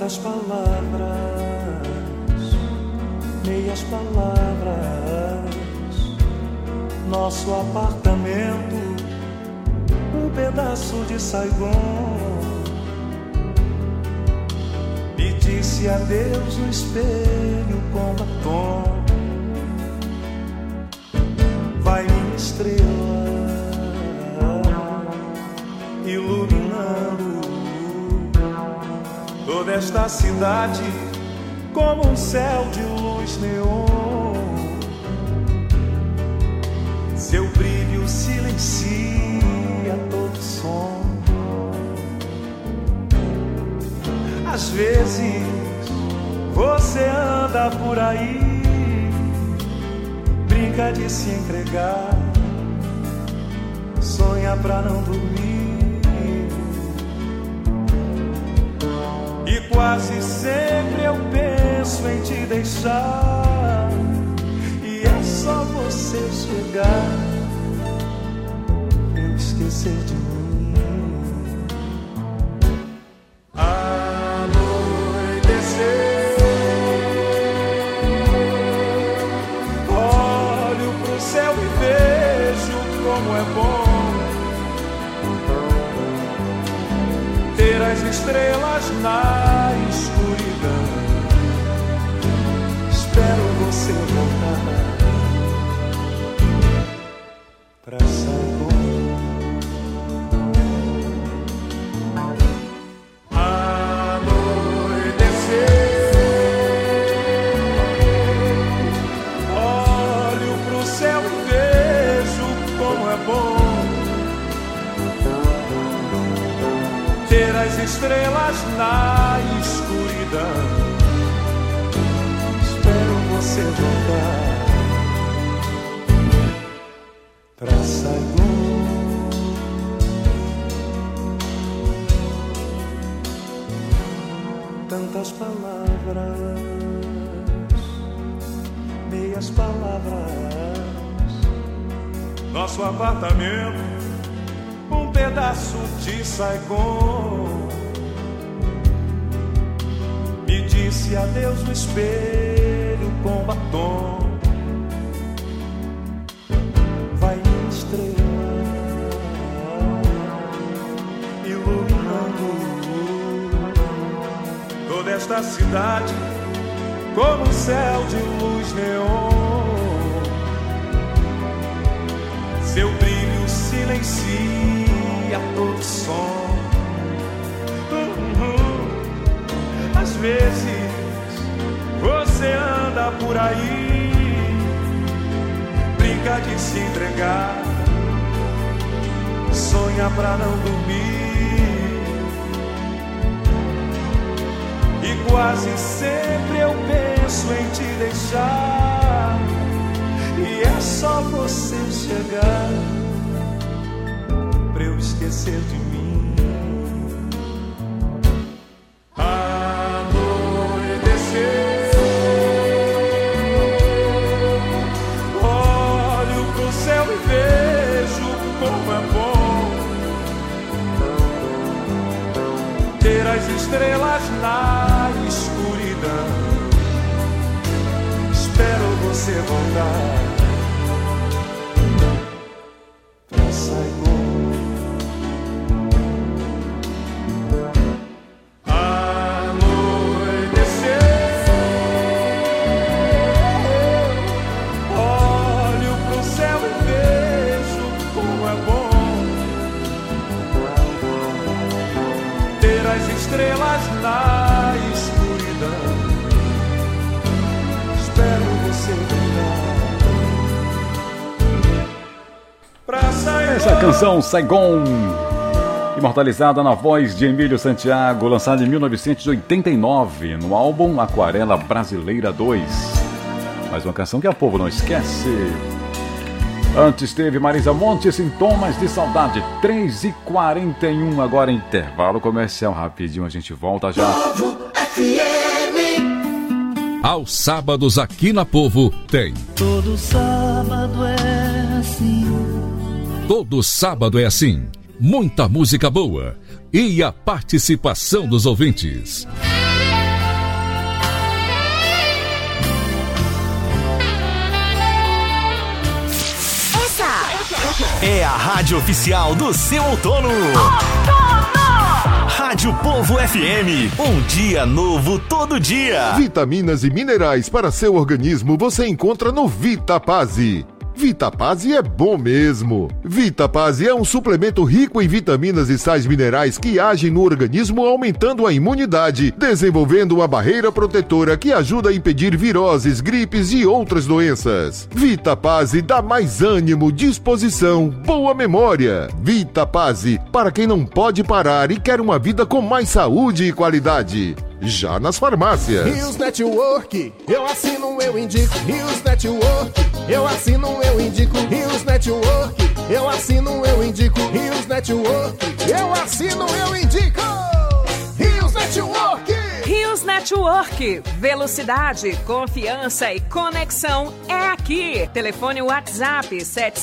Tantas palavras, meias palavras. Nosso apartamento, um pedaço de Saigon. Me disse adeus no espelho com batom. Vai minha estrela, iluminando toda esta cidade como um céu de luz neon. Seu brilho silencia todo som. Às vezes você anda por aí, brinca de se entregar, sonha pra não dormir. E quase sempre eu penso em te deixar, e é só você chegar pra eu esquecer de mim. Estrelas na escuridão. Espero você voltar pra Saigon. Anoitecer, olho pro céu e vejo como é bom ter as estrelas na escuridão. Espero você voltar pra Saigon. Tantas palavras, meias palavras. Nosso apartamento, um pedaço de Saigon. Me disse adeus no espelho com batom. Vai minha estrela, iluminando toda esta cidade como um céu de luz neon. Seu brilho silencia todo som. Às vezes você anda por aí, brinca de se entregar, sonha pra não dormir. E quase sempre eu penso em te deixar, e é só você chegar pra eu esquecer de mim. Anoitecer, olho pro céu e vejo como é bom ter as estrelas na escuridão. Espero você voltar pra Saigon. Estrelas na escuridão. Espero você voltar pra Saigon. Essa canção Saigon, imortalizada na voz de Emílio Santiago, lançada em 1989 no álbum Aquarela Brasileira 2. Mais uma canção que o povo não esquece. Antes teve Marisa Monte, Sintomas de Saudade, 3h41, agora intervalo comercial rapidinho, a gente volta já. Povo FM. Aos sábados aqui na Povo tem. Todo sábado é assim. Todo sábado é assim. Muita música boa e a participação dos ouvintes. é a rádio oficial do seu outono. Rádio Povo FM, um dia novo todo dia. Vitaminas e minerais para seu organismo você encontra no Vitapase. Vitapase é bom mesmo. Vitapase é um suplemento rico em vitaminas e sais minerais que agem no organismo aumentando a imunidade, desenvolvendo uma barreira protetora que ajuda a impedir viroses, gripes e outras doenças. Vitapase dá mais ânimo, disposição, boa memória. Vitapase, para quem não pode parar e quer uma vida com mais saúde e qualidade. Já nas farmácias. Rios Network, eu assino, eu indico. Rios Network, eu assino, eu indico. Rios Network, eu assino, eu indico. Rios Network, eu assino, eu indico. Rios Network. Rios Network, velocidade, confiança e conexão é aqui. Telefone WhatsApp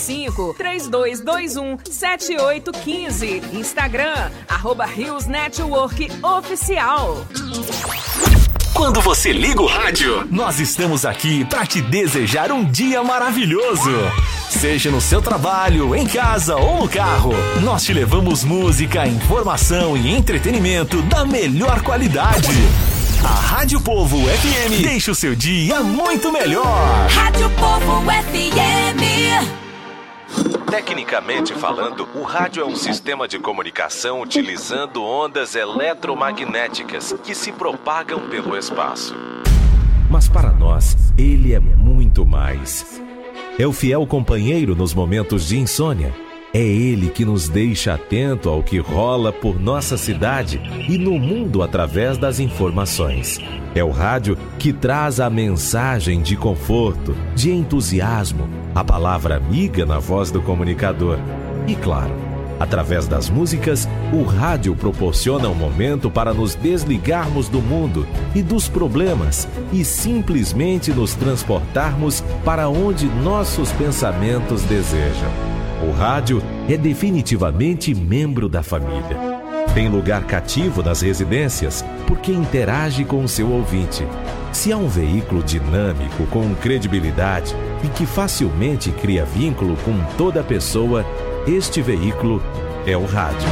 75-3221-7815. Instagram, @Rios Network Oficial. Quando você liga o rádio, nós estamos aqui para te desejar um dia maravilhoso. Seja no seu trabalho, em casa ou no carro, nós te levamos música, informação e entretenimento da melhor qualidade. A Rádio Povo FM deixa o seu dia muito melhor. Rádio Povo FM. Tecnicamente falando, o rádio é um sistema de comunicação utilizando ondas eletromagnéticas que se propagam pelo espaço. Mas para nós, ele é muito mais. É o fiel companheiro nos momentos de insônia. É ele que nos deixa atento ao que rola por nossa cidade e no mundo através das informações. É o rádio que traz a mensagem de conforto, de entusiasmo, a palavra amiga na voz do comunicador. E claro, através das músicas, o rádio proporciona um momento para nos desligarmos do mundo e dos problemas e simplesmente nos transportarmos para onde nossos pensamentos desejam. O rádio é definitivamente membro da família. Tem lugar cativo nas residências porque interage com o seu ouvinte. Se há um veículo dinâmico, com credibilidade e que facilmente cria vínculo com toda pessoa, este veículo é o rádio.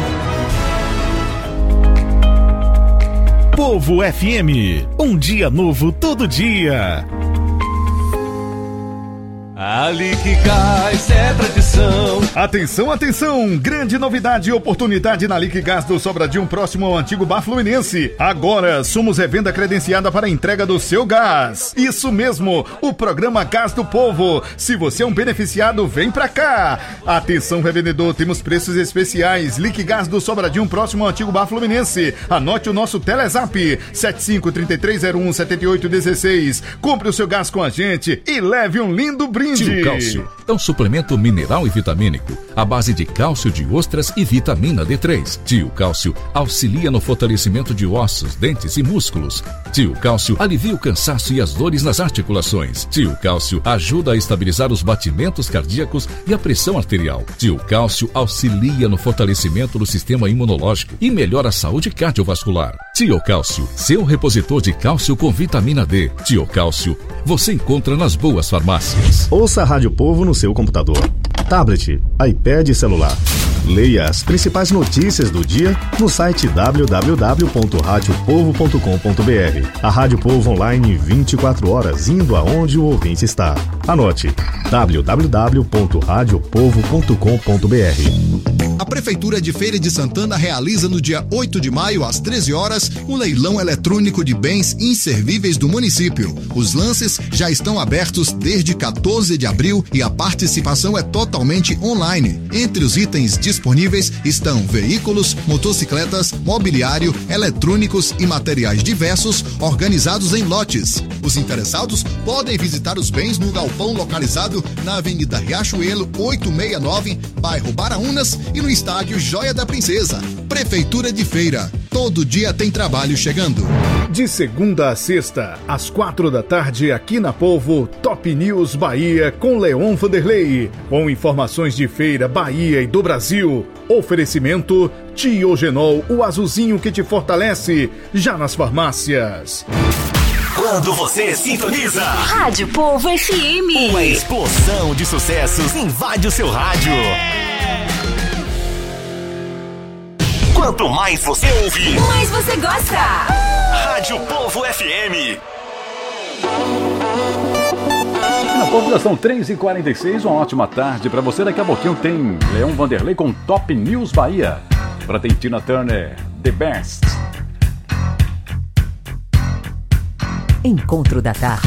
Povo FM, um dia novo todo dia. A Liquigás é tradição. Atenção, atenção! Grande novidade e oportunidade na Liquigás do Sobradinho, próximo ao antigo Bar Fluminense. Agora somos revenda credenciada para a entrega do seu gás. Isso mesmo, o programa Gás do Povo. Se você é um beneficiado, vem pra cá. Atenção, revendedor, temos preços especiais. Liquigás do Sobradinho, próximo ao antigo Bar Fluminense. Anote o nosso Telezap 75-3301-7816. Compre o seu gás com a gente e leve um lindo brinde. Tio Cálcio é um suplemento mineral e vitamínico à base de cálcio de ostras e vitamina D3. Tio Cálcio auxilia no fortalecimento de ossos, dentes e músculos. Tio Cálcio alivia o cansaço e as dores nas articulações. Tio Cálcio ajuda a estabilizar os batimentos cardíacos e a pressão arterial. Tio Cálcio auxilia no fortalecimento do sistema imunológico e melhora a saúde cardiovascular. Tio Cálcio, seu repositor de cálcio com vitamina D. Tio Cálcio, você encontra nas boas farmácias. Ouça a Rádio Povo no seu computador, tablet, iPad e celular. Leia as principais notícias do dia no site www.radiopovo.com.br. A Rádio Povo online 24 horas, indo aonde o ouvinte está. Anote: www.radiopovo.com.br. A Prefeitura de Feira de Santana realiza no dia 8 de maio, às 13 horas, o leilão eletrônico de bens inservíveis do município. Os lances já estão abertos desde 14 de abril e a participação é totalmente online. Entre os itens disponíveis estão veículos, motocicletas, mobiliário, eletrônicos e materiais diversos organizados em lotes. Os interessados podem visitar os bens no galpão localizado na Avenida Riachuelo 869, bairro Baraunas, e no estádio Joia da Princesa. Prefeitura de Feira. Todo dia tem trabalho chegando. De segunda a sexta, às 4 da tarde, aqui na Povo, Top News Bahia com Leon Vanderlei. Com informações de feira, Bahia e do Brasil. Oferecimento Tiogenol, o azulzinho que te fortalece. Já nas farmácias. Quando você sintoniza Rádio Povo FM. Uma explosão de sucessos invade o seu rádio. Quanto mais você ouve, mais você gosta. Rádio Povo FM. Na Povo, são 3h46, uma ótima tarde para você. Daqui a pouquinho tem Leão Vanderlei com Top News Bahia. Para tem Tina Turner, The Best. Encontro da tarde.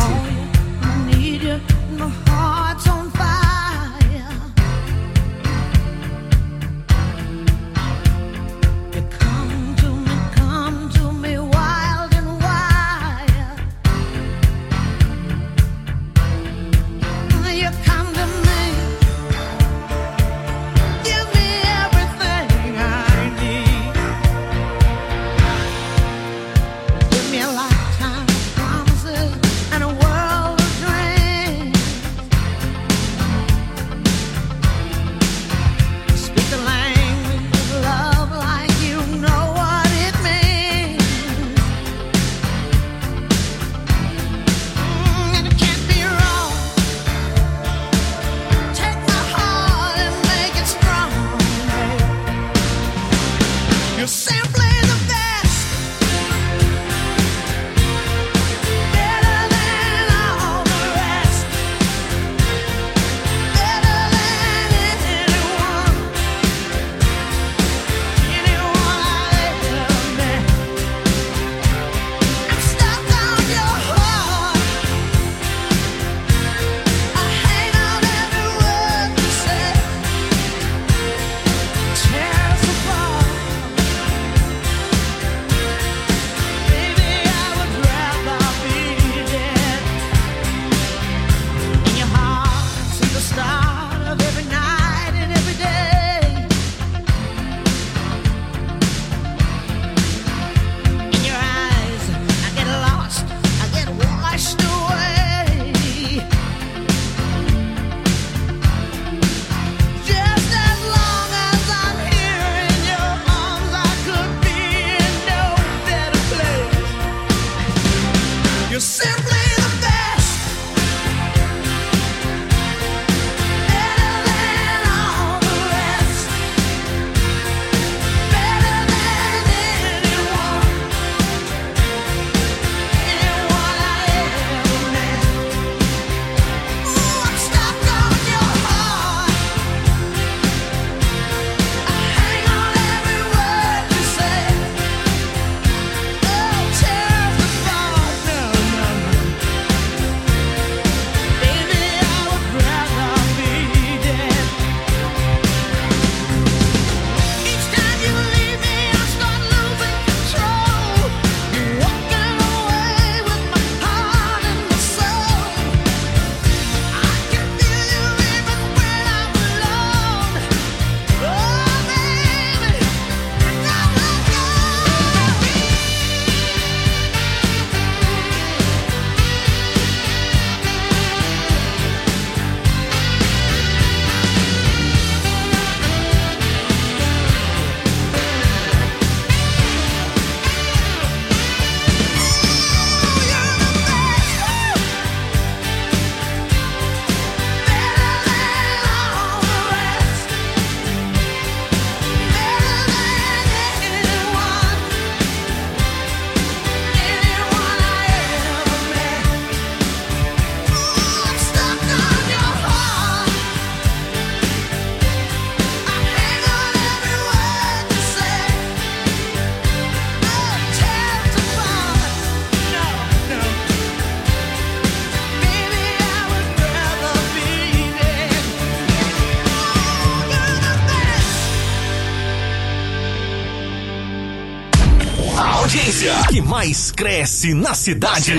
Que mais cresce na cidade.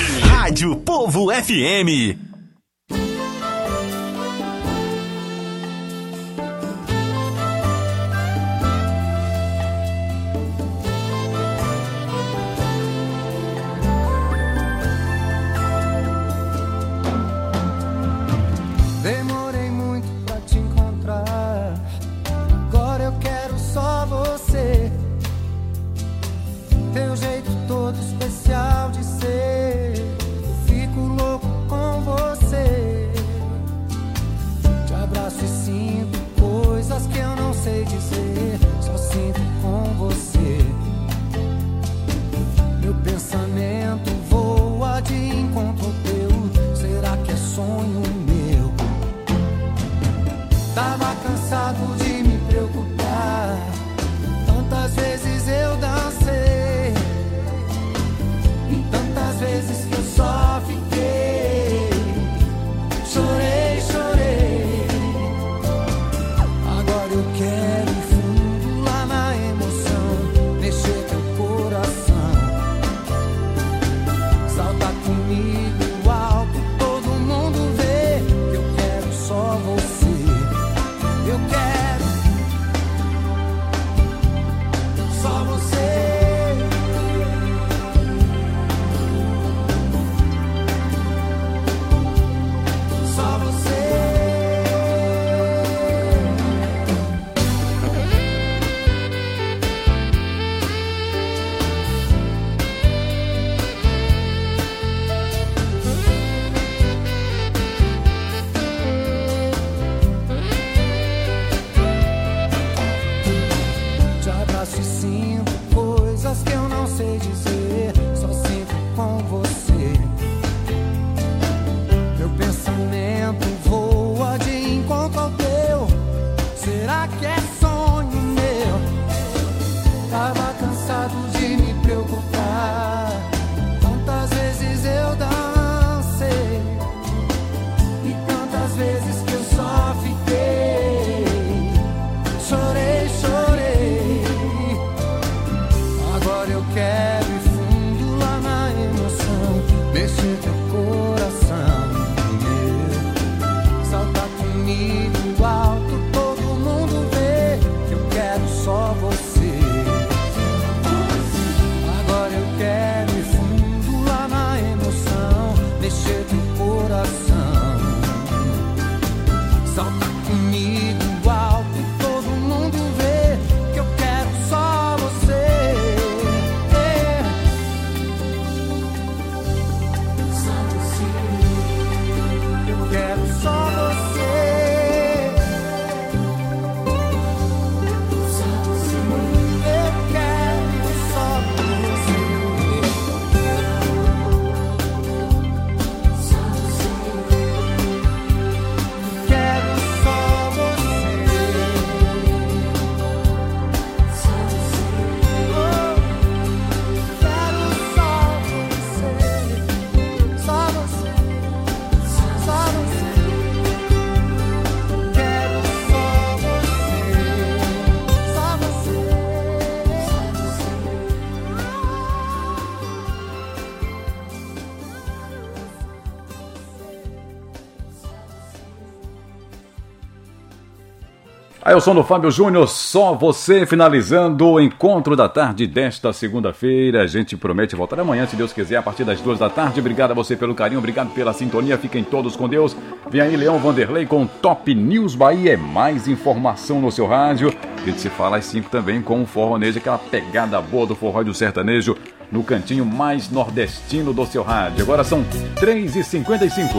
Rádio Povo FM. Demorei muito pra te encontrar. Agora eu quero só você. Teu jeito todo especial de ser. Aí eu sou no Fábio Júnior, só você, finalizando o encontro da tarde desta segunda-feira. A gente promete voltar amanhã, se Deus quiser, a partir das 2 da tarde. Obrigado a você pelo carinho, obrigado pela sintonia. Fiquem todos com Deus. Vem aí Leão Vanderlei com Top News Bahia. É mais informação no seu rádio. A gente se fala às 5 também com o forronejo, aquela pegada boa do forró e do sertanejo no cantinho mais nordestino do seu rádio. Agora são 3h55.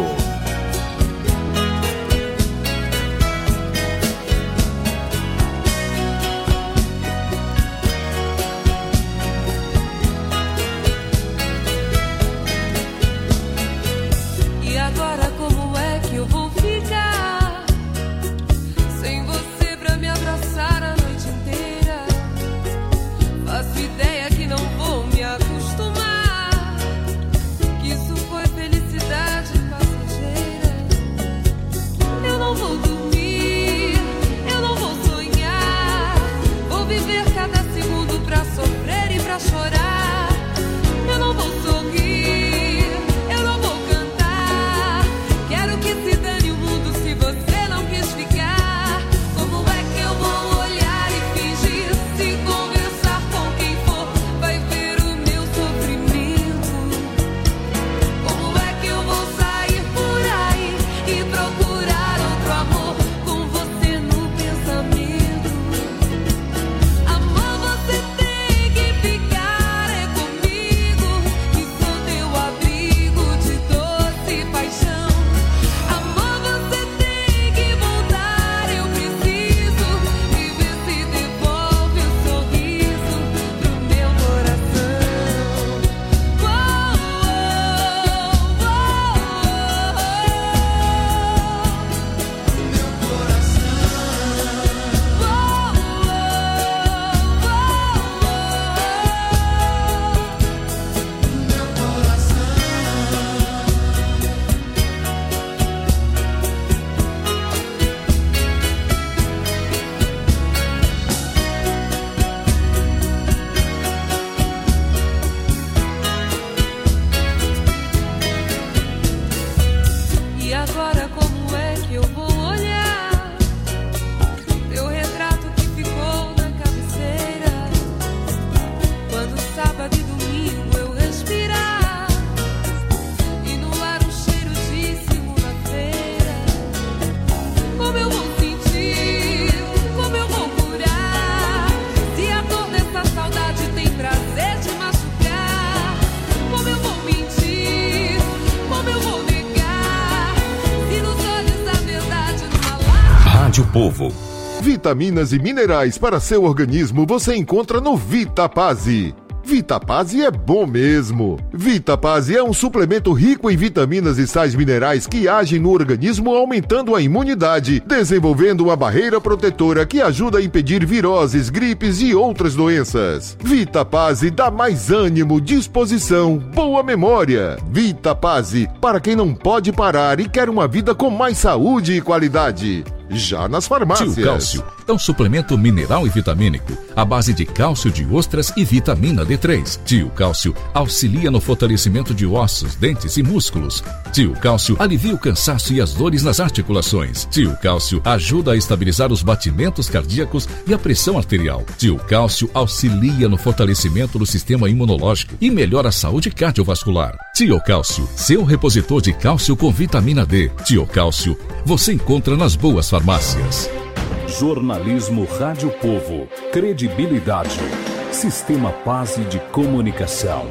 Povo. Vitaminas e minerais para seu organismo você encontra no Vitapase. Vitapase é bom mesmo. Vitapase é um suplemento rico em vitaminas e sais minerais que agem no organismo aumentando a imunidade, desenvolvendo uma barreira protetora que ajuda a impedir viroses, gripes e outras doenças. Vitapase dá mais ânimo, disposição, boa memória. Vitapase, para quem não pode parar e quer uma vida com mais saúde e qualidade. Já nas farmácias. Tio Cálcio é um suplemento mineral e vitamínico à base de cálcio de ostras e vitamina D3. Tio Cálcio auxilia no fortalecimento de ossos, dentes e músculos. Tio Cálcio alivia o cansaço e as dores nas articulações. Tio Cálcio ajuda a estabilizar os batimentos cardíacos e a pressão arterial. Tio Cálcio auxilia no fortalecimento do sistema imunológico e melhora a saúde cardiovascular. Tio Cálcio, seu repositor de cálcio com vitamina D. Tio Cálcio, você encontra nas boas farmácias. Jornalismo Rádio Povo. Credibilidade. Sistema Paz de Comunicação.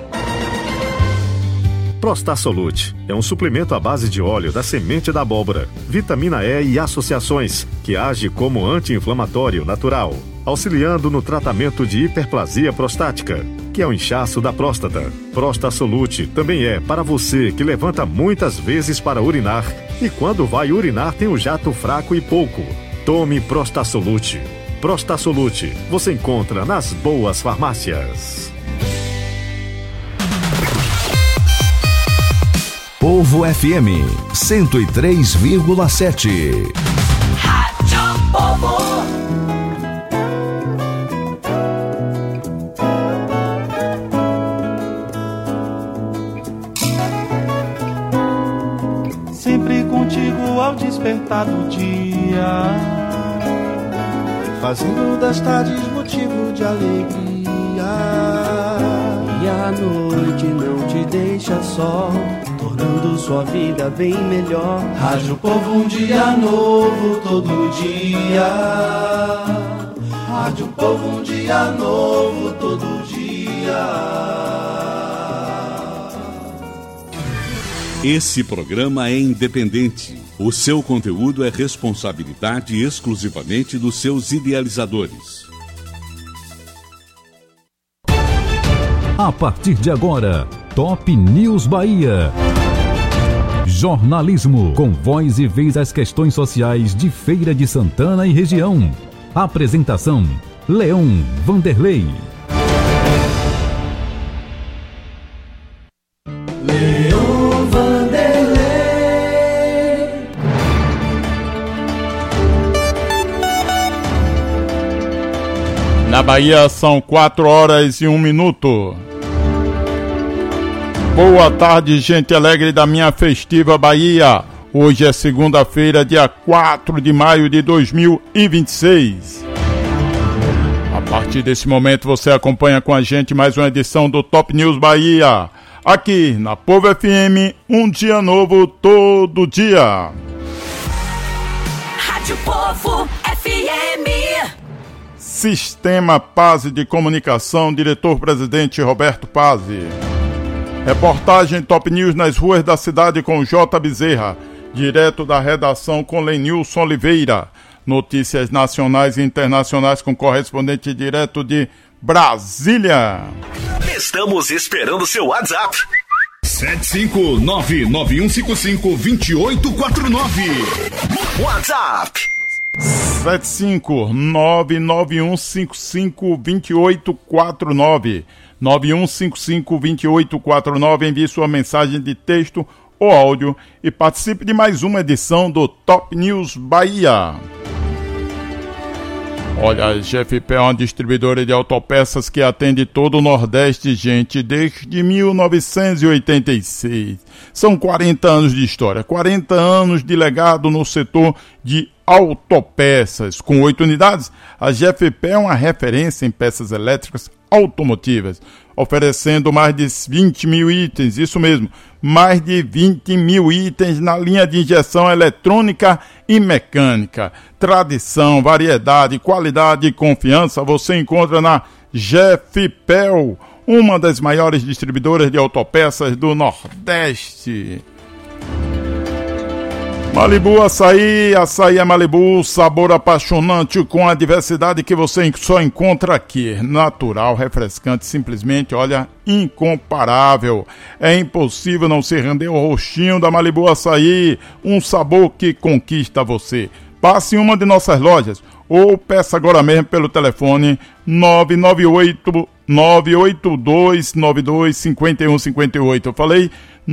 Prostasolute é um suplemento à base de óleo da semente da abóbora, vitamina E e associações, que age como anti-inflamatório natural, auxiliando no tratamento de hiperplasia prostática, que é o inchaço da próstata. Prostasolute também é para você que levanta muitas vezes para urinar e quando vai urinar tem um jato fraco e pouco. Tome Prostasolute. Prostasolute você encontra nas boas farmácias. Povo FM 103,7. Rádio Povo. Sempre contigo ao despertar do dia, fazendo das tardes motivo de alegria. E a noite não te deixa só, tornando sua vida bem melhor. Rádio Povo, um dia novo todo dia. Rádio Povo, um dia novo todo dia. Esse programa é independente. O seu conteúdo é responsabilidade exclusivamente dos seus idealizadores. A partir de agora, Top News Bahia. Jornalismo com voz e vez às questões sociais de Feira de Santana e região. Apresentação: Leão Vanderlei. Leão Vanderlei. Na Bahia são 4h01. Boa tarde, gente alegre da minha festiva Bahia. Hoje é segunda-feira, dia 4 de maio de 2026. A partir desse momento você acompanha com a gente mais uma edição do Top News Bahia. Aqui na Povo FM, um dia novo todo dia. Rádio Povo FM. Sistema Paz de Comunicação, diretor-presidente Roberto Paz. Reportagem Top News nas ruas da cidade com J. Bezerra, direto da redação com Lenilson Oliveira. Notícias nacionais e internacionais com correspondente direto de Brasília. Estamos esperando seu WhatsApp. 75991552849. WhatsApp 75991552849. 91552849. Envie sua mensagem de texto ou áudio e participe de mais uma edição do Top News Bahia. Olha, a GFP é uma distribuidora de autopeças que atende todo o Nordeste, gente, desde 1986. São 40 anos de história, 40 anos de legado no setor de autopeças. Com 8 unidades, a GFP é uma referência em peças elétricas automotivas, oferecendo mais de 20 mil itens, isso mesmo, mais de 20 mil itens na linha de injeção eletrônica e mecânica. Tradição, variedade, qualidade e confiança você encontra na GFPEL, uma das maiores distribuidoras de autopeças do Nordeste. Malibu Açaí, açaí é Malibu, sabor apaixonante com a diversidade que você só encontra aqui. Natural, refrescante, simplesmente, olha, incomparável. É impossível não se render ao rostinho da Malibu Açaí, um sabor que conquista você. Passe em uma de nossas lojas ou peça agora mesmo pelo telefone 982925158. Eu falei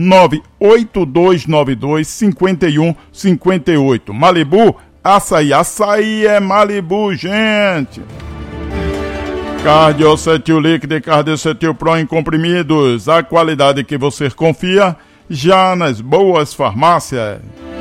982925158. Malibu Açaí. Açaí é Malibu, gente. Cardiocetil líquido e Cardiocetil Pro em comprimidos. A qualidade que você confia já nas boas farmácias.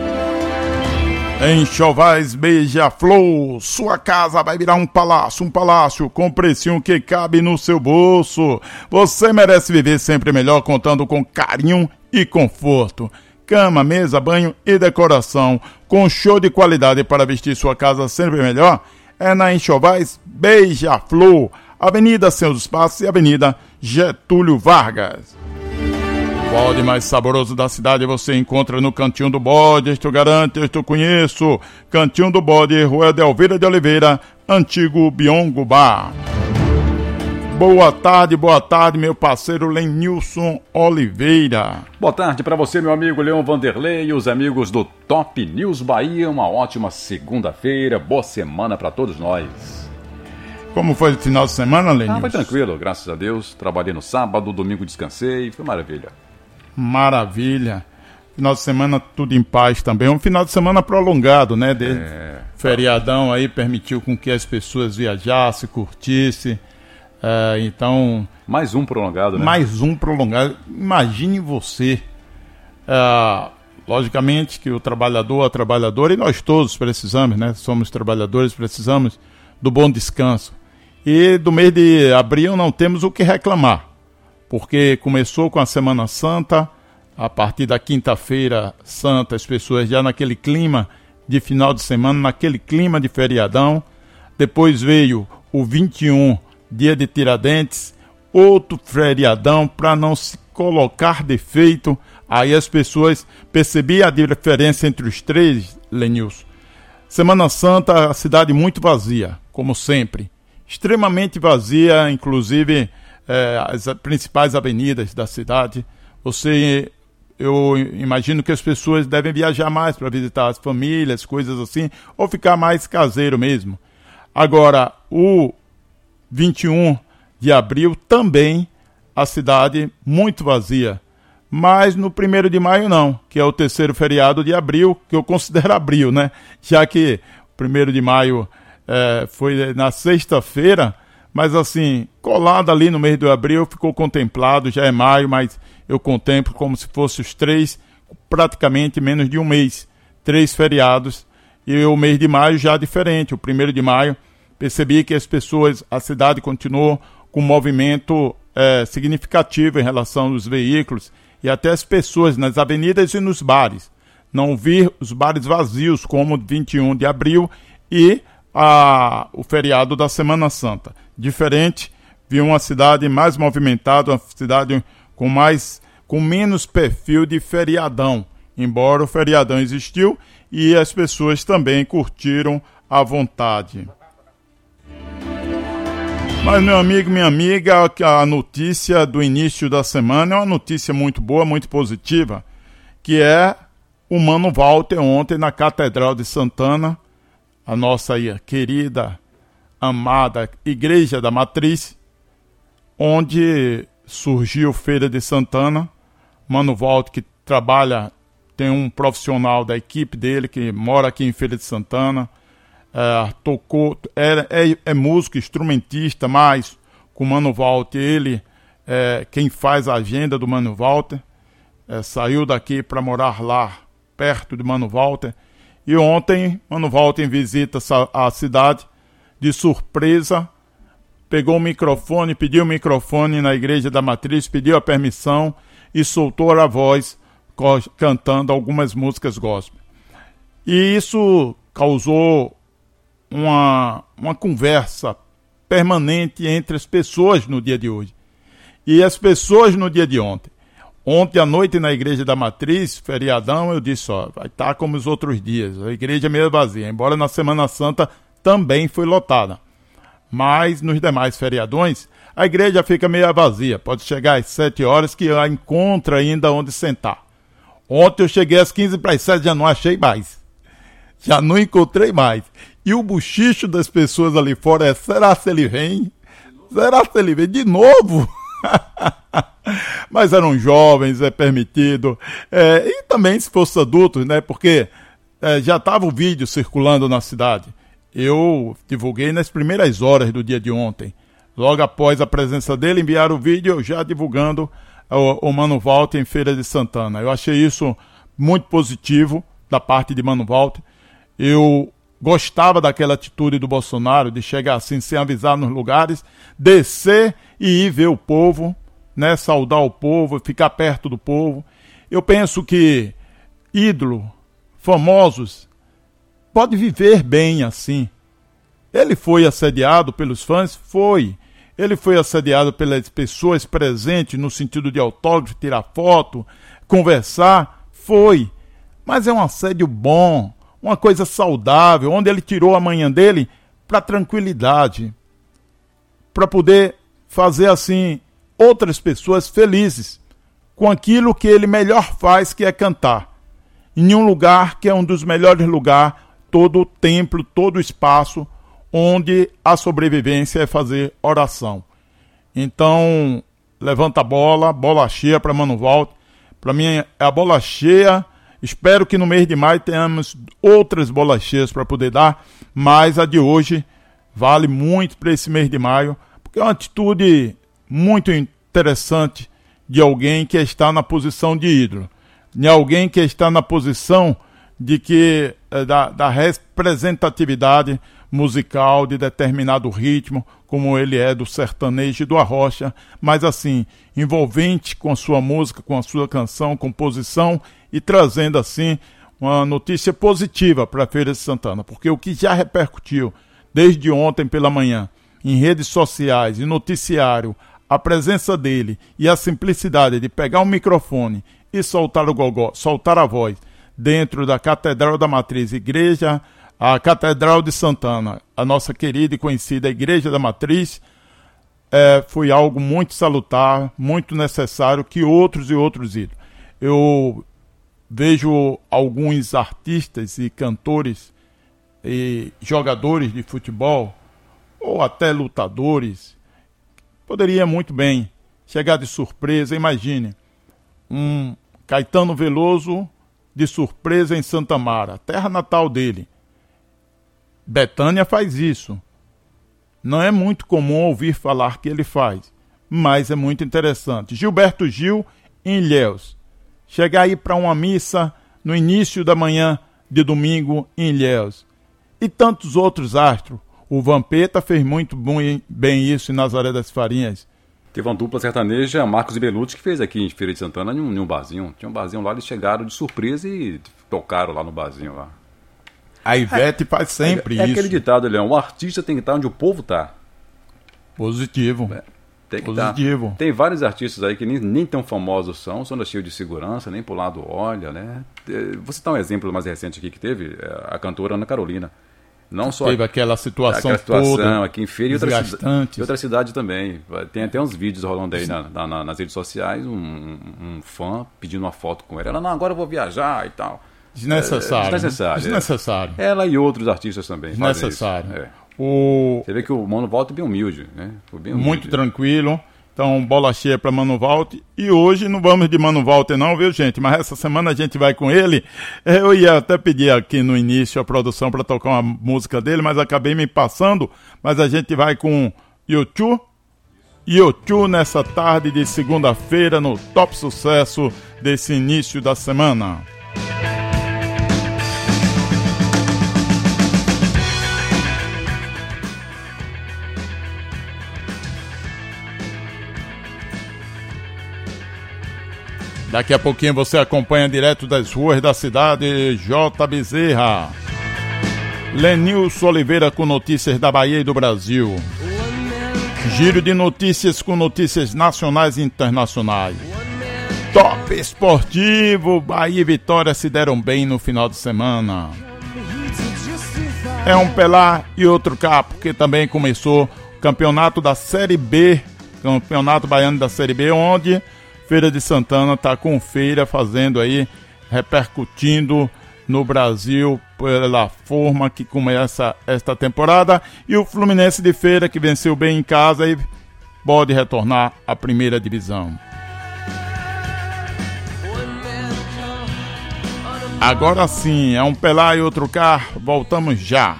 Enxovais Beija-Flor, sua casa vai virar um palácio com precinho que cabe no seu bolso. Você merece viver sempre melhor contando com carinho e conforto. Cama, mesa, banho e decoração com show de qualidade para vestir sua casa sempre melhor é na Enxovais Beija-Flor, Avenida Seus Espaços e Avenida Getúlio Vargas. O bode mais saboroso da cidade você encontra no Cantinho do Bode, este eu garanto, este eu conheço. Cantinho do Bode, Rua Delvira de Oliveira, antigo Biongo Bar. Boa tarde, meu parceiro Lenilson Oliveira. Boa tarde para você, meu amigo Leão Vanderlei e os amigos do Top News Bahia. Uma ótima segunda-feira, boa semana para todos nós. Como foi o final de semana, Lenilson? Foi tranquilo, graças a Deus. Trabalhei no sábado, domingo descansei, foi maravilha. Maravilha. Final de semana tudo em paz também. Um final de semana prolongado, né? Feriadão aí permitiu com que as pessoas viajassem, curtissem. Então... Mais um prolongado, né? Mais um prolongado. Imagine você. Logicamente que o trabalhador, a trabalhadora, e nós todos precisamos, né? Somos trabalhadores, precisamos do Bom Descanso. E do mês de abril não temos o que reclamar, porque começou com a Semana Santa, a partir da quinta-feira santa, as pessoas já naquele clima de final de semana, naquele clima de feriadão. Depois veio o 21, dia de Tiradentes, outro feriadão para não se colocar defeito. Aí as pessoas percebiam a diferença entre os três, Lenilson. Semana Santa, a cidade muito vazia, como sempre. Extremamente vazia, inclusive as principais avenidas da cidade. Eu imagino que as pessoas devem viajar mais para visitar as famílias, coisas assim, ou ficar mais caseiro mesmo. Agora, o 21 de abril também a cidade muito vazia. Mas no 1º de maio não, que é o terceiro feriado de abril, que eu considero abril, né? Já que o 1º de maio foi na sexta-feira, mas assim, colado ali no mês de abril, ficou contemplado, já é maio, mas eu contemplo como se fosse os três, praticamente menos de um mês, 3 feriados, e o mês de maio já diferente. O 1º de maio, percebi que as pessoas, a cidade continuou com um movimento significativo em relação aos veículos, e até as pessoas nas avenidas e nos bares. Não vi os bares vazios como o 21 de abril e o feriado da Semana Santa. Diferente, vi uma cidade mais movimentada, uma cidade com menos perfil de feriadão. Embora o feriadão existiu e as pessoas também curtiram à vontade. Mas, meu amigo, minha amiga, a notícia do início da semana é uma notícia muito boa, muito positiva, que é o Mano Walter ontem na Catedral de Santana, a nossa querida, amada Igreja da Matriz, onde surgiu Feira de Santana. Mano Walter, que trabalha, tem um profissional da equipe dele que mora aqui em Feira de Santana, tocou, é músico, instrumentista, mas com o Mano Walter, ele quem faz a agenda do Mano Walter, saiu daqui para morar lá, perto de Mano Walter, e ontem Mano Walter visita a cidade, de surpresa, pegou o microfone, pediu o microfone na Igreja da Matriz, pediu a permissão e soltou a voz cantando algumas músicas gospel. E isso causou uma conversa permanente entre as pessoas no dia de hoje e as pessoas no dia de ontem. Ontem à noite na Igreja da Matriz, feriadão, eu disse, vai estar como os outros dias, a igreja é meio vazia, embora na Semana Santa também foi lotada. Mas nos demais feriadões, a igreja fica meio vazia, pode chegar às 7 horas que ela encontra ainda onde sentar. Ontem eu cheguei às 15 para as 7, já não achei mais, já não encontrei mais. E o bochicho das pessoas ali fora será se ele vem? Será se ele vem de novo? Mas eram jovens, é permitido. E também se fosse adultos, né? Porque já estava o vídeo circulando na cidade. Eu divulguei nas primeiras horas do dia de ontem. Logo após a presença dele, enviaram o vídeo já divulgando o Mano Walter em Feira de Santana. Eu achei isso muito positivo da parte de Mano Walter. Eu gostava daquela atitude do Bolsonaro de chegar assim sem avisar nos lugares, descer e ir ver o povo, né, saudar o povo, ficar perto do povo. Eu penso que ídolo, famosos, pode viver bem assim. Ele foi assediado pelos fãs? Foi. Ele foi assediado pelas pessoas presentes no sentido de autógrafo, tirar foto, conversar? Foi. Mas é um assédio bom, uma coisa saudável, onde ele tirou a manhã dele para tranquilidade, para poder fazer assim outras pessoas felizes com aquilo que ele melhor faz, que é cantar. Em um lugar que é um dos melhores lugares, todo o templo, todo o espaço onde a sobrevivência é fazer oração. Então, levanta a bola cheia para Mano Walter. Para mim é a bola cheia. Espero que no mês de maio tenhamos outras bolas cheias para poder dar, mas a de hoje vale muito para esse mês de maio, porque é uma atitude muito interessante de alguém que está na posição de ídolo, de alguém que está na posição de que da representatividade musical de determinado ritmo, como ele é do sertanejo e do arrocha, mas assim, envolvente com a sua música, com a sua canção, composição, e trazendo assim uma notícia positiva para a Feira de Santana, porque o que já repercutiu desde ontem pela manhã em redes sociais e noticiário, a presença dele e a simplicidade de pegar um microfone e soltar o gogó, soltar a voz dentro da Catedral da Matriz, a Catedral de Santana, a nossa querida e conhecida Igreja da Matriz, foi algo muito salutar, muito necessário, que outros e outros idam. Eu vejo alguns artistas e cantores e jogadores de futebol, ou até lutadores, poderia muito bem chegar de surpresa. Imagine, um Caetano Veloso de surpresa em Santa Mara, terra natal dele. Bethânia faz isso. Não é muito comum ouvir falar que ele faz, mas é muito interessante. Gilberto Gil em Ilhéus. Chegar aí para uma missa no início da manhã de domingo em Ilhéus. E tantos outros astros. O Vampeta fez muito bem isso em Nazaré das Farinhas. Teve uma dupla sertaneja, Marcos e Belucci, que fez aqui em Feira de Santana, em um barzinho. Tinha um barzinho lá, eles chegaram de surpresa e tocaram lá no barzinho lá. A Ivete faz sempre isso. É aquele ditado, Leão, o artista tem que estar onde o povo está. Positivo. Tem que positivo. Tá. Tem vários artistas aí que nem tão famosos são da cheio de segurança, nem pro lado olha, né? Vou citar um exemplo mais recente aqui que teve, a cantora Ana Carolina. Não só teve aquela situação toda, aqui em Feira e outra cidade também. Tem até uns vídeos rolando aí nas redes sociais, um fã pedindo uma foto com ela. Ela, não, agora eu vou viajar e tal. Desnecessário. Ela e outros artistas também. Desnecessário. Você vê que o Mano Walter é bem humilde, né? Muito tranquilo. Então, bola cheia para Mano Walter. E hoje não vamos de Mano Walter não, viu, gente? Mas essa semana a gente vai com ele. Eu ia até pedir aqui no início a produção para tocar uma música dele, mas acabei me passando. Mas a gente vai com YouTube nessa tarde de segunda-feira no Top Sucesso desse início da semana. Daqui a pouquinho você acompanha direto das ruas da cidade J. Bezerra. Lenilson Oliveira com notícias da Bahia e do Brasil. Giro de notícias com notícias nacionais e internacionais. Top esportivo, Bahia e Vitória se deram bem no final de semana. É um pelar e outro cá, porque também começou o campeonato da Série B, campeonato baiano da Série B, onde Feira de Santana está com feira fazendo aí, repercutindo no Brasil pela forma que começa esta temporada. E o Fluminense de Feira, que venceu bem em casa e pode retornar à primeira divisão. Agora sim, é um pelar e outro cá, voltamos já.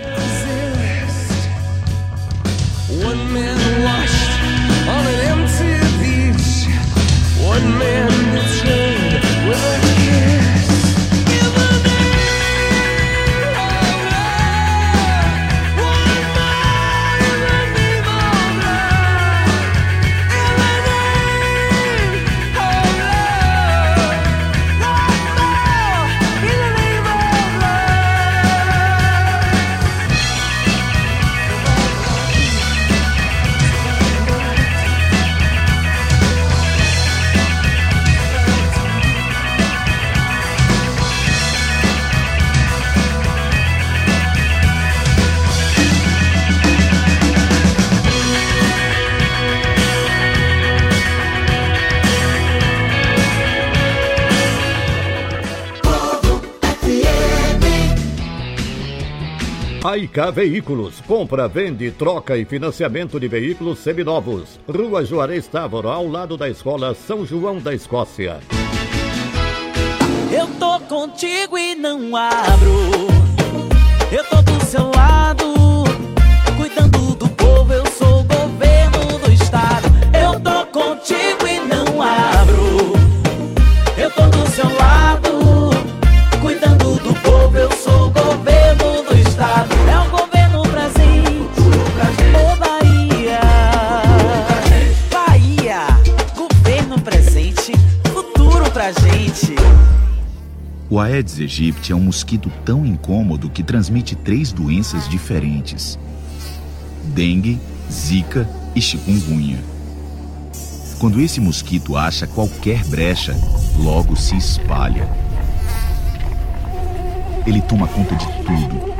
One man betrayed with a kiss. In the name of love, one man in the name of love. In the name of love, one more in the name of love. AIK Veículos, compra, vende, troca e financiamento de veículos seminovos. Rua Juarez Távora, ao lado da Escola São João da Escócia. Eu tô contigo e não abro. Eu tô do seu lado, cuidando do povo. Eu sou o governo do estado. Eu tô contigo e não abro. Eu tô do seu lado, cuidando do O Aedes aegypti é um mosquito tão incômodo que transmite 3 doenças diferentes: dengue, zika e chikungunya. Quando esse mosquito acha qualquer brecha, logo se espalha. Ele toma conta de tudo.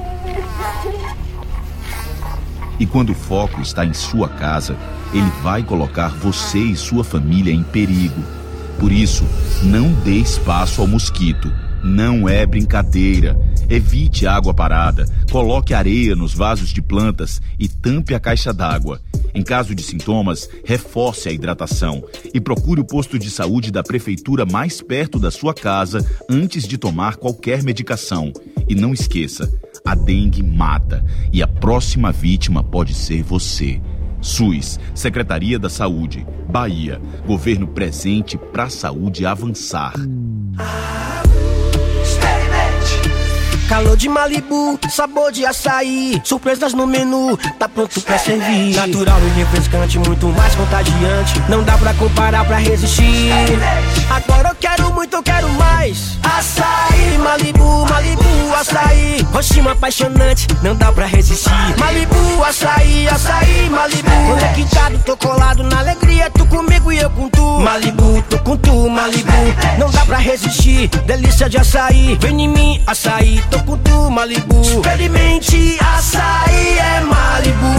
E quando o foco está em sua casa, ele vai colocar você e sua família em perigo. Por isso, não dê espaço ao mosquito. Não é brincadeira. Evite água parada, coloque areia nos vasos de plantas e tampe a caixa d'água. Em caso de sintomas, reforce a hidratação e procure o posto de saúde da prefeitura mais perto da sua casa antes de tomar qualquer medicação. E não esqueça, a dengue mata e a próxima vítima pode ser você. SUS, Secretaria da Saúde, Bahia, governo presente para a saúde avançar. Calor de Malibu, sabor de açaí, surpresas no menu, tá pronto pra servir. Natural e refrescante, muito mais contagiante, não dá pra comparar, pra resistir. Agora eu quero muito, eu quero mais. Açaí, Malibu, Malibu, açaí, roxinho apaixonante, não dá pra resistir. Malibu, açaí, açaí, Malibu, conectado, tô colado na alegria, tu comigo e eu com tu. Malibu, tô com tu, Malibu, não dá pra resistir, delícia de açaí, vem em mim, açaí, tô com tu, Malibu. Experimente, açaí é Malibu.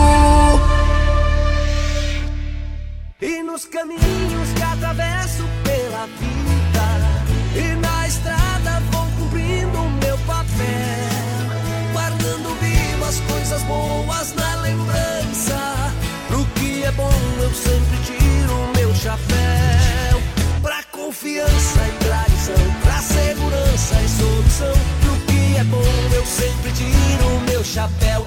E nos caminhos que atravesso pela vida, e na estrada vou cumprindo o meu papel, guardando vivo as coisas boas na lembrança. Pro que é bom eu sempre tiro o meu chapéu, pra confiança e tradição, pra segurança e solução. Pro que é bom eu sempre tiro o meu chapéu.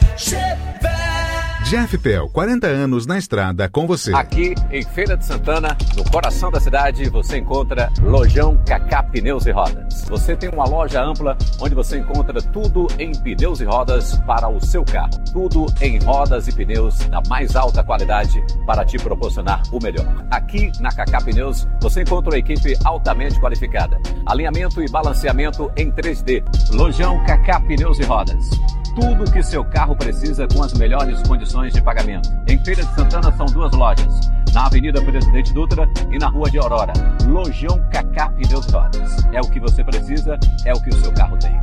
Jeff Pel, 40 anos na estrada com você. Aqui em Feira de Santana, no coração da cidade, você encontra Lojão Cacá Pneus e Rodas. Você tem uma loja ampla onde você encontra tudo em pneus e rodas para o seu carro. Tudo em rodas e pneus da mais alta qualidade para te proporcionar o melhor. Aqui na Cacá Pneus, você encontra uma equipe altamente qualificada. Alinhamento e balanceamento em 3D. Lojão Cacá Pneus e Rodas. Tudo que seu carro precisa com as melhores condições de pagamento. Em Feira de Santana são 2 lojas, na Avenida Presidente Dutra e na Rua de Aurora. Lojão Cacá Pneus e Rodas. É o que você precisa, é o que o seu carro tem.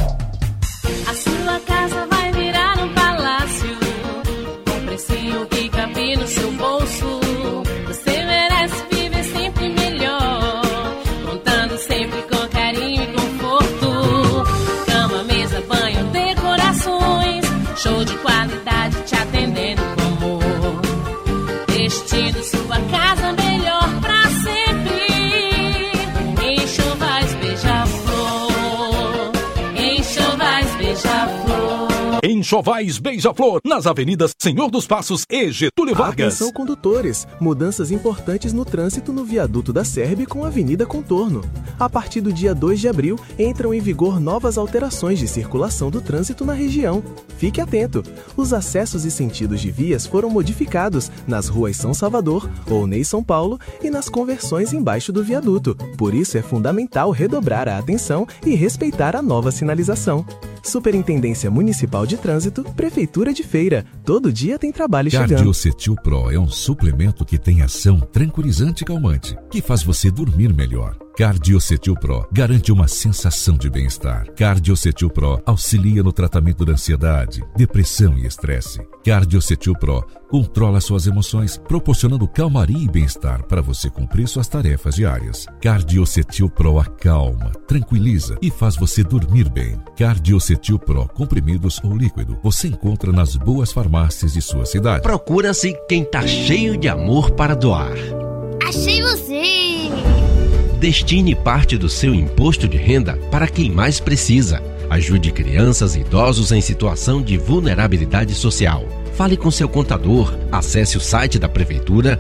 A sua casa vai virar um palácio, com precinho que cabe no seu bolso. Você merece viver sempre melhor, contando sempre com carinho e conforto. Cama, mesa, banho, decorações, show de qualidade te atendendo com amor. Vestindo sua casa melhor pra sempre. Enxovais Beija-Flor, Enxovais Beija-Flor. Enxovais Beija-Flor, nas avenidas Senhor dos Passos e Getúlio Vargas. Atenção condutores, mudanças importantes no trânsito no viaduto da Serbe com a Avenida Contorno. A partir do dia 2 de abril, entram em vigor novas alterações de circulação do trânsito na região. Fique atento, os acessos e sentidos de vias foram modificados nas ruas São Salvador, Ounei São Paulo e nas conversões embaixo do viaduto. Por isso é fundamental redobrar a atenção e respeitar a nova sinalização. Superintendência Municipal de Trânsito, Prefeitura de Feira. Todo dia tem trabalho chegando. Cardiocetil Pro é um suplemento que tem ação tranquilizante e calmante, que faz você dormir melhor. Cardiocetil Pro garante uma sensação de bem-estar. Cardiocetil Pro auxilia no tratamento da ansiedade, depressão e estresse. Cardiocetil Pro controla suas emoções, proporcionando calmaria e bem-estar para você cumprir suas tarefas diárias. Cardiocetil Pro acalma, tranquiliza e faz você dormir bem. Cardiocetil Pro, comprimidos ou líquido, você encontra nas boas farmácias de sua cidade. Procura-se quem tá cheio de amor para doar. Achei você! Destine parte do seu imposto de renda para quem mais precisa. Ajude crianças e idosos em situação de vulnerabilidade social. Fale com seu contador, acesse o site da Prefeitura,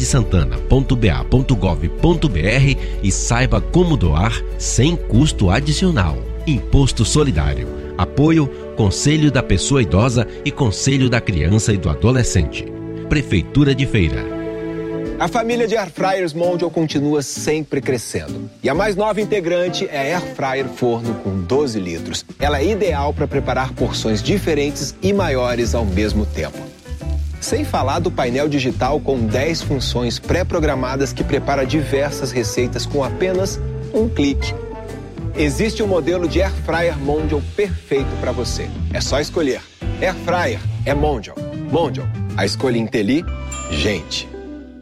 feiradesantana.ba.gov.br e saiba como doar sem custo adicional. Imposto Solidário. Apoio, Conselho da Pessoa Idosa e Conselho da Criança e do Adolescente. Prefeitura de Feira. A família de Airfryers Mondial continua sempre crescendo. E a mais nova integrante é a Airfryer Forno com 12 litros. Ela é ideal para preparar porções diferentes e maiores ao mesmo tempo. Sem falar do painel digital com 10 funções pré-programadas que prepara diversas receitas com apenas um clique. Existe um modelo de Airfryer Mondial perfeito para você. É só escolher. Airfryer é Mondial. Mondial, a escolha inteligente.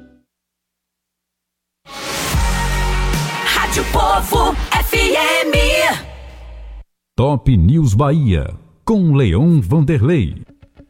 Rádio Povo FM. Top News Bahia, com Leon Vanderlei.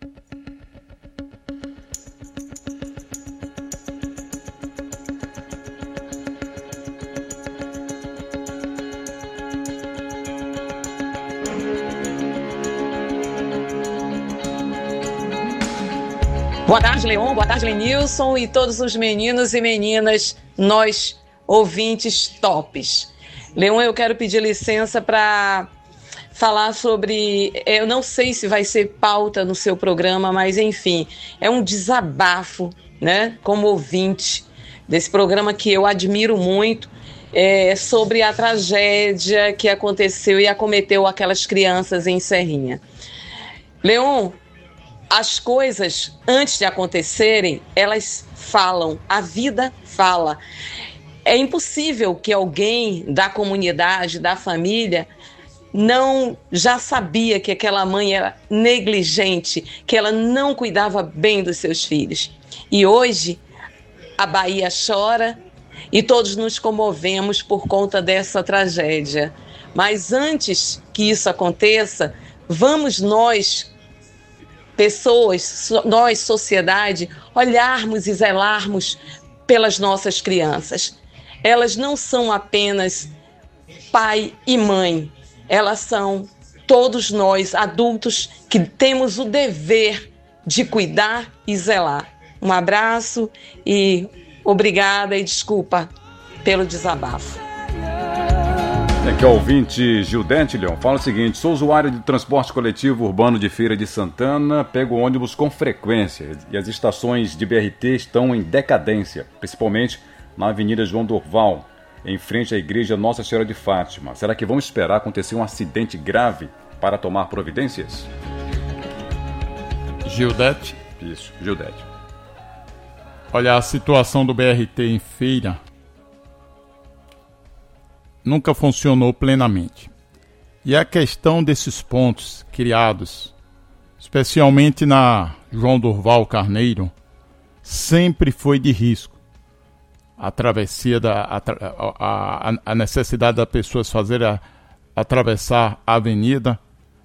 Boa tarde, Leon. Boa tarde, Lenilson e todos os meninos e meninas, nós ouvintes tops. Leon, eu quero pedir licença para falar sobre... Eu não sei se vai ser pauta no seu programa, mas enfim, é um desabafo, né, como ouvinte desse programa que eu admiro muito, sobre a tragédia que aconteceu e acometeu aquelas crianças em Serrinha. Leon, as coisas, antes de acontecerem, elas falam, a vida fala. É impossível que alguém da comunidade, da família, não já sabia que aquela mãe era negligente, que ela não cuidava bem dos seus filhos. E hoje, a Bahia chora e todos nos comovemos por conta dessa tragédia. Mas antes que isso aconteça, vamos nós, pessoas, nós, sociedade, olharmos e zelarmos pelas nossas crianças. Elas não são apenas pai e mãe, elas são todos nós, adultos, que temos o dever de cuidar e zelar. Um abraço e obrigada e desculpa pelo desabafo. Aqui é o ouvinte Gildete, Leon, fala o seguinte: sou usuário de transporte coletivo urbano de Feira de Santana, pego ônibus com frequência e as estações de BRT estão em decadência, principalmente na Avenida João Dorval, em frente à Igreja Nossa Senhora de Fátima. Será que vamos esperar acontecer um acidente grave para tomar providências? Gildete? Isso, Gildete. Olha, a situação do BRT em Feira nunca funcionou plenamente. E a questão desses pontos criados, especialmente na João Durval Carneiro, sempre foi de risco. A travessia, a necessidade das pessoas atravessar a avenida,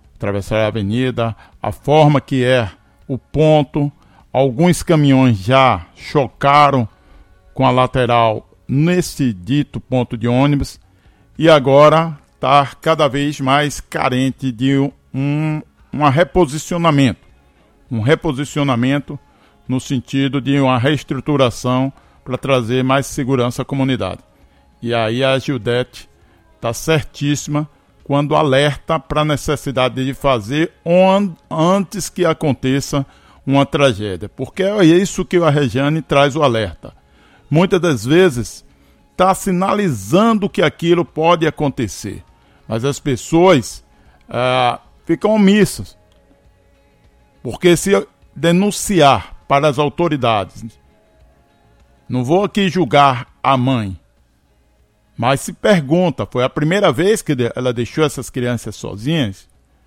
a forma que é o ponto. Alguns caminhões já chocaram com a lateral nesse dito ponto de ônibus e agora está cada vez mais carente de um reposicionamento. Um reposicionamento no sentido de uma reestruturação para trazer mais segurança à comunidade. E aí a Gildete está certíssima quando alerta para a necessidade de fazer antes que aconteça uma tragédia. Porque é isso que a Regiane traz o alerta. Muitas das vezes está sinalizando que aquilo pode acontecer, mas as pessoas ficam omissas. Porque se denunciar para as autoridades, não vou aqui julgar a mãe, mas se pergunta, foi a primeira vez que ela deixou essas crianças sozinhas?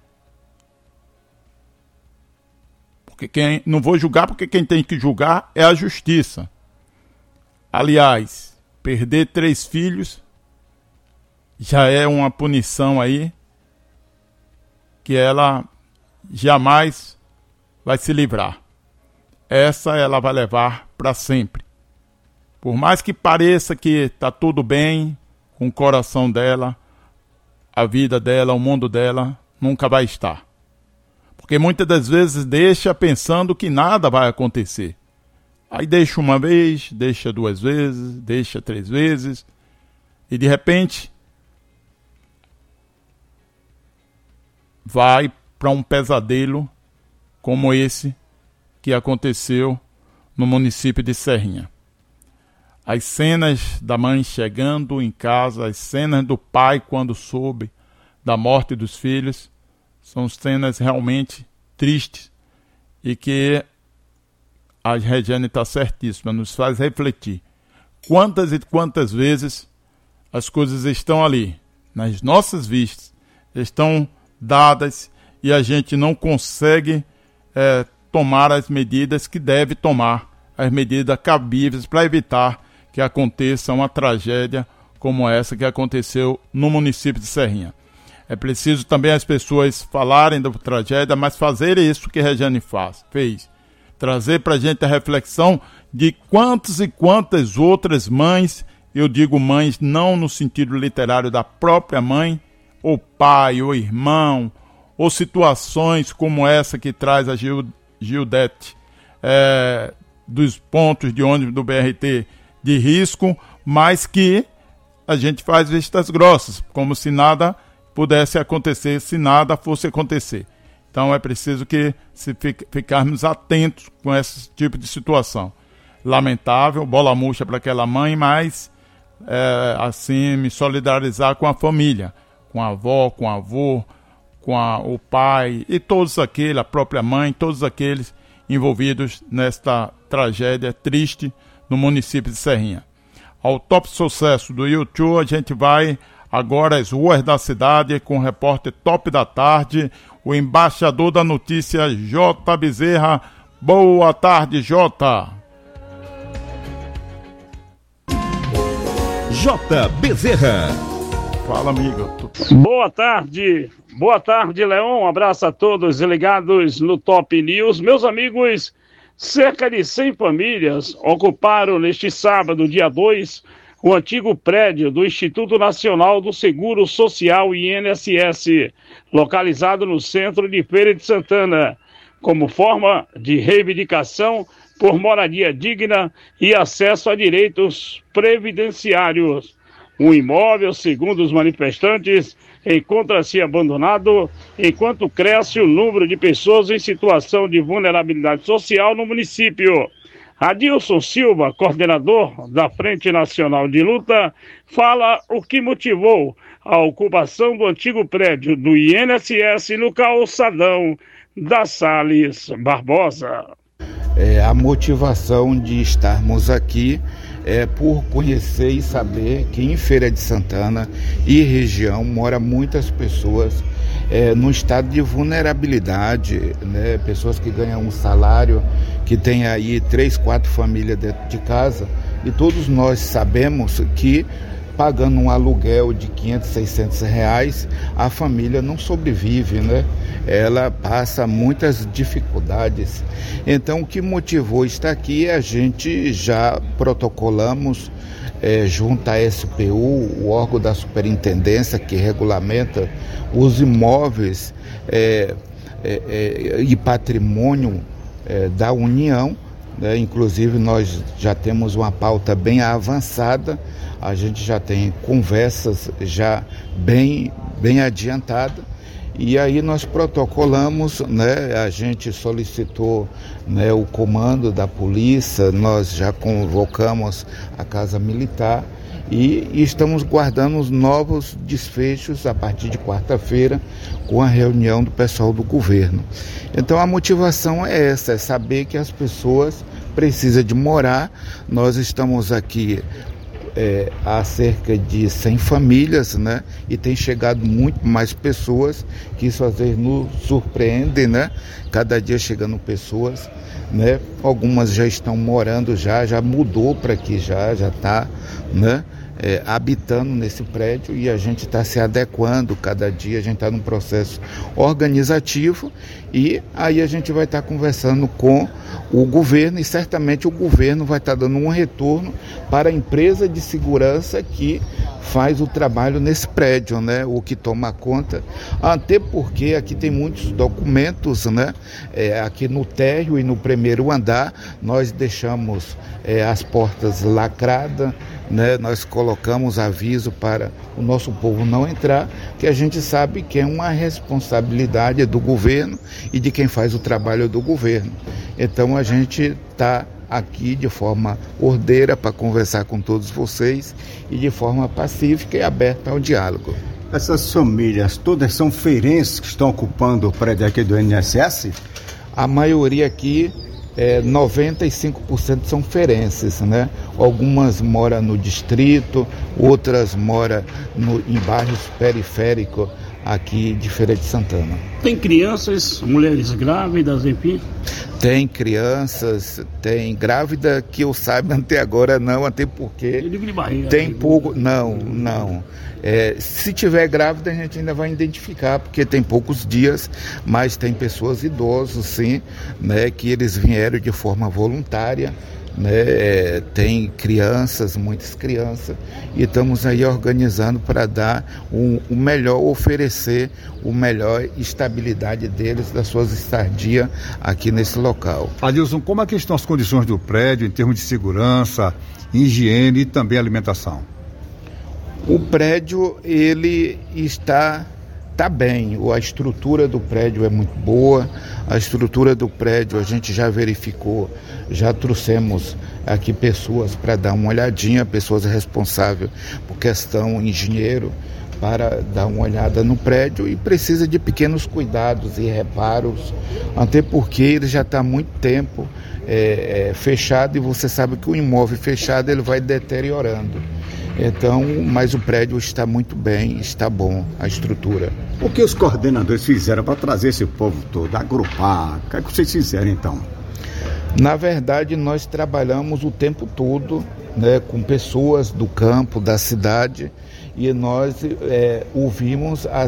Porque não vou julgar, porque quem tem que julgar é a justiça. Aliás, perder 3 filhos já é uma punição aí que ela jamais vai se livrar. Essa ela vai levar para sempre. Por mais que pareça que está tudo bem com o coração dela, a vida dela, o mundo dela, nunca vai estar. Porque muitas das vezes deixa pensando que nada vai acontecer. Aí deixa uma vez, deixa 2 vezes, deixa 3 vezes. E de repente vai para um pesadelo como esse que aconteceu no município de Serrinha. As cenas da mãe chegando em casa, as cenas do pai quando soube da morte dos filhos, são cenas realmente tristes e que a Regiane está certíssima, nos faz refletir. Quantas e quantas vezes as coisas estão ali, nas nossas vistas, estão dadas e a gente não consegue tomar as medidas que deve tomar, as medidas cabíveis para evitar que aconteça uma tragédia como essa que aconteceu no município de Serrinha. É preciso também as pessoas falarem da tragédia, mas fazer isso que a Regiane fez. Trazer para a gente a reflexão de quantas e quantas outras mães, eu digo mães não no sentido literário da própria mãe, ou pai, ou irmão, ou situações como essa que traz a Gildete, dos pontos de ônibus do BRT de risco, mas que a gente faz vistas grossas, como se nada pudesse acontecer, se nada fosse acontecer. Então é preciso que ficarmos atentos com esse tipo de situação. Lamentável, bola murcha para aquela mãe, mas assim me solidarizar com a família, com a avó, com o avô, com o pai e todos aqueles, a própria mãe, todos aqueles envolvidos nesta tragédia triste no município de Serrinha. Ao top sucesso do YouTube, a gente vai agora às ruas da cidade com o repórter Top da Tarde, o embaixador da notícia, J. Bezerra. Boa tarde, J. J. Bezerra. Fala, amigo. Boa tarde, Leon. Um abraço a todos ligados no Top News. Meus amigos, cerca de 100 famílias ocuparam neste sábado, dia 2, o antigo prédio do Instituto Nacional do Seguro Social, INSS, localizado no centro de Feira de Santana, como forma de reivindicação por moradia digna e acesso a direitos previdenciários. O imóvel, segundo os manifestantes, encontra-se abandonado enquanto cresce o número de pessoas em situação de vulnerabilidade social no município. Adilson Silva, coordenador da Frente Nacional de Luta, fala o que motivou a ocupação do antigo prédio do INSS no calçadão da Salles Barbosa. A motivação de estarmos aqui é por conhecer e saber que em Feira de Santana e região mora muitas pessoas no estado de vulnerabilidade, né? Pessoas que ganham um salário, que tem aí 3, 4 famílias dentro de casa, e todos nós sabemos que pagando um aluguel de 500, 600 reais, a família não sobrevive, né? Ela passa muitas dificuldades. Então, o que motivou estar aqui, a gente já protocolamos junto à SPU, o órgão da superintendência que regulamenta os imóveis e patrimônio da União, né? Inclusive nós já temos uma pauta bem avançada, a gente já tem conversas já bem adiantadas, e aí nós protocolamos, né? A gente solicitou, né, o comando da polícia, nós já convocamos a Casa Militar e estamos guardando os novos desfechos a partir de quarta-feira com a reunião do pessoal do governo. Então a motivação é essa, é saber que as pessoas precisam de morar. Nós estamos aqui há cerca de 100 famílias, né? E tem chegado muito mais pessoas, que isso às vezes nos surpreende, né? Cada dia chegando pessoas, né? Algumas já estão morando, já mudou para aqui, já está, né? Habitando nesse prédio, e a gente está se adequando cada dia, a gente está num processo organizativo, e aí a gente vai estar conversando com o governo, e certamente o governo vai estar dando um retorno para a empresa de segurança que faz o trabalho nesse prédio, né? O que toma conta, até porque aqui tem muitos documentos, né? Aqui no térreo e no primeiro andar nós deixamos as portas lacradas, né? Nós colocamos aviso para o nosso povo não entrar, que a gente sabe que é uma responsabilidade do governo e de quem faz o trabalho do governo. Então a gente está aqui de forma ordeira para conversar com todos vocês e de forma pacífica e aberta ao diálogo. Essas famílias todas são feirenses que estão ocupando o prédio aqui do INSS? A maioria aqui, 95% são feirenses, né? Algumas moram no distrito, outras moram em bairros periféricos aqui de Feira de Santana. Tem crianças, mulheres grávidas, enfim? Tem crianças, tem grávida que eu saiba até agora não, até porque livre de barriga, tem pouco, não. Se tiver grávida a gente ainda vai identificar, porque tem poucos dias, mas tem pessoas idosas, sim, né, que eles vieram de forma voluntária, né, tem crianças, muitas crianças, e estamos aí organizando para dar o melhor, oferecer o melhor estabilidade deles, das suas estadias aqui nesse local. Adilson, como é que estão as condições do prédio em termos de segurança, higiene e também alimentação? O prédio, ele está bem, a estrutura do prédio é muito boa, a estrutura do prédio a gente já verificou, já trouxemos aqui pessoas para dar uma olhadinha, pessoas responsáveis por questão engenheiro, para dar uma olhada no prédio, e precisa de pequenos cuidados e reparos, até porque ele já está há muito tempo fechado, e você sabe que o imóvel fechado ele vai deteriorando. Então, mas o prédio está muito bem, está bom, a estrutura. O que os coordenadores fizeram para trazer esse povo todo, agrupar? O que é que vocês fizeram então? Na verdade, nós trabalhamos o tempo todo, né, com pessoas do campo, da cidade, e nós ouvimos as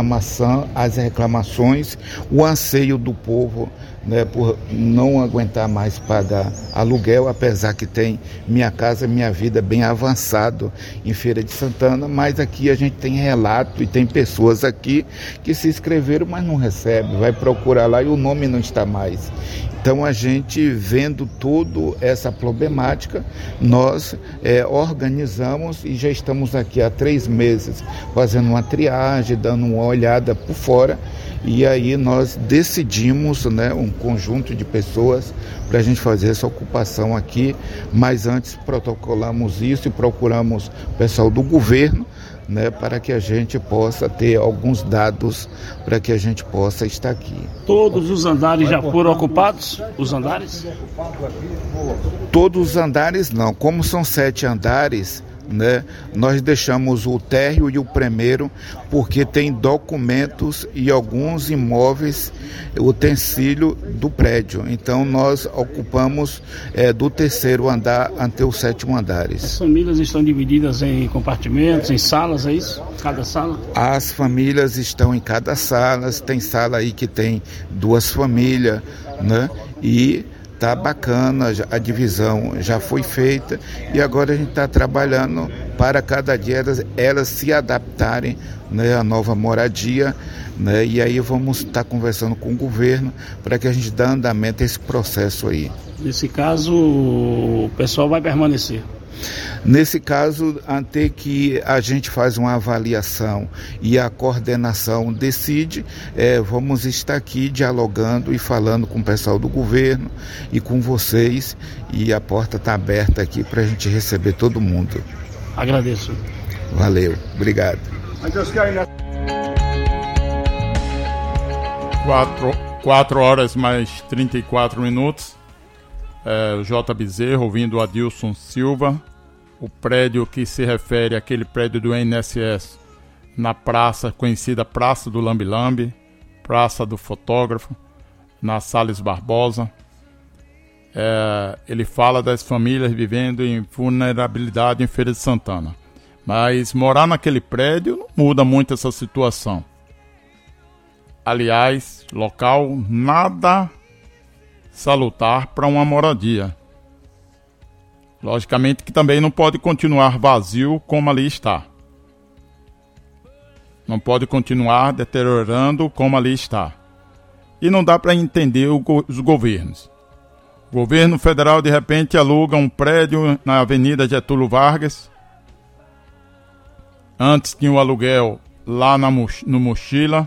reclamações, o anseio do povo, né, por não aguentar mais pagar aluguel, apesar que tem Minha Casa Minha Vida bem avançado em Feira de Santana, mas aqui a gente tem relato e tem pessoas aqui que se inscreveram, mas não recebem, vai procurar lá e o nome não está mais. Então a gente, vendo toda essa problemática, nós organizamos e já estamos aqui há 3 meses fazendo uma triagem, dando uma olhada por fora, e aí nós decidimos, né, um conjunto de pessoas para a gente fazer essa ocupação aqui, mas antes protocolamos isso e procuramos o pessoal do governo, né, para que a gente possa ter alguns dados para que a gente possa estar aqui. Todos os andares já foram ocupados? Os andares? Todos os andares não. Como são 7 andares, né, nós deixamos o térreo e o primeiro porque tem documentos e alguns imóveis, utensílio do prédio. Então nós ocupamos do 3º andar até o 7º andares. As famílias estão divididas em compartimentos, em salas, é isso? Cada sala? As famílias estão em cada sala, tem sala aí que tem 2 famílias, né? E tá bacana, a divisão já foi feita e agora a gente está trabalhando para cada dia elas se adaptarem, né, à nova moradia, né, e aí vamos estar conversando com o governo para que a gente dê andamento a esse processo aí. Nesse caso, o pessoal vai permanecer? Nesse caso, até que a gente faz uma avaliação e a coordenação decide, vamos estar aqui dialogando e falando com o pessoal do governo e com vocês, e a porta está aberta aqui para a gente receber todo mundo. Agradeço. Valeu, obrigado. 4 horas mais 34 minutos. O J. Bezerro ouvindo o Adilson Silva. O prédio que se refere àquele prédio do INSS na praça, conhecida Praça do Lambi-Lambi, Praça do Fotógrafo, na Salles Barbosa. Ele fala das famílias vivendo em vulnerabilidade em Feira de Santana. Mas morar naquele prédio não muda muito essa situação. Aliás, local nada salutar para uma moradia. Logicamente que também não pode continuar vazio como ali está. Não pode continuar deteriorando como ali está. E não dá para entender os governos. O governo federal de repente aluga um prédio na Avenida Getúlio Vargas. Antes tinha o aluguel lá no Mochila.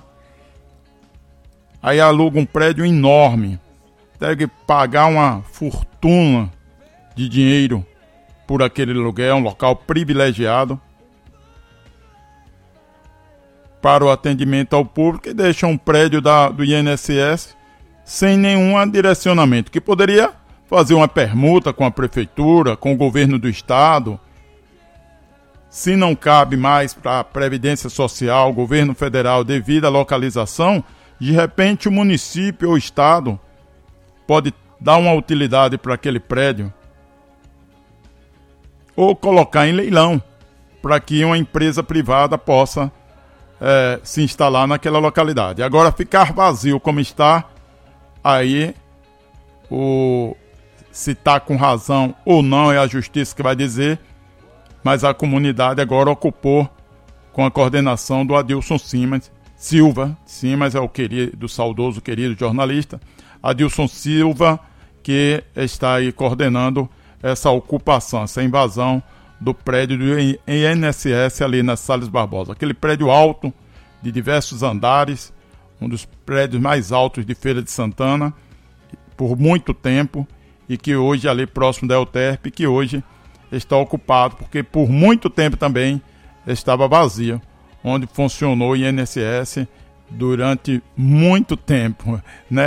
Aí aluga um prédio enorme. Deve pagar uma fortuna de dinheiro por aquele aluguel, um local privilegiado para o atendimento ao público, e deixa um prédio do INSS sem nenhum direcionamento, que poderia fazer uma permuta com a prefeitura, com o governo do estado. Se não cabe mais para a Previdência Social, o governo federal, devido à localização, de repente o município ou o estado pode dar uma utilidade para aquele prédio ou colocar em leilão para que uma empresa privada possa se instalar naquela localidade. Agora, ficar vazio como está, aí se está com razão ou não é a justiça que vai dizer, mas a comunidade agora ocupou com a coordenação do Adilson Silva é o querido, saudoso querido jornalista, Adilson Silva, que está aí coordenando essa ocupação, essa invasão do prédio do INSS ali na Salles Barbosa. Aquele prédio alto, de diversos andares, um dos prédios mais altos de Feira de Santana, por muito tempo, e que hoje ali próximo da Euterpe, que hoje está ocupado, porque por muito tempo também estava vazio, onde funcionou o INSS durante muito tempo, né?